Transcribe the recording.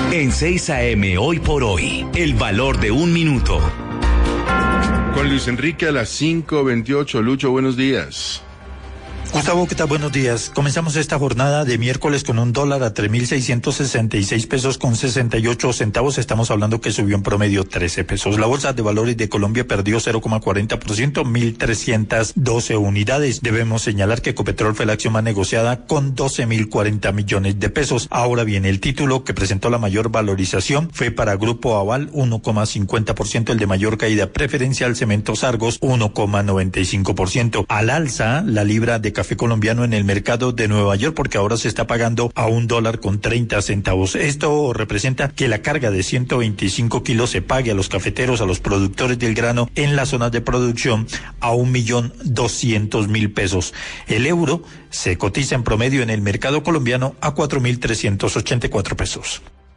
En 6 AM Hoy por Hoy, el valor de un minuto. Con Luis Enrique a las 5:28. Lucho, buenos días. Gustavo, ¿qué tal? Buenos días. Comenzamos esta jornada de miércoles con un dólar a 3.666 pesos con 68 centavos. Estamos hablando que subió en promedio 13 pesos. La Bolsa de Valores de Colombia perdió 0,40%, 1.312 unidades. Debemos señalar que Ecopetrol fue la acción más negociada con 12.040 millones de pesos. Ahora bien, el título que presentó la mayor valorización fue para Grupo Aval, 1,50%. El de mayor caída preferencial, Cementos Argos, 1,95%. Al alza, la libra de café colombiano en el mercado de Nueva York, porque ahora se está pagando a $1.30. Esto representa que la carga de 125 kilos se pague a los cafeteros, a los productores del grano en las zonas de producción a 1.200.000 pesos. El euro se cotiza en promedio en el mercado colombiano a 4.384 pesos.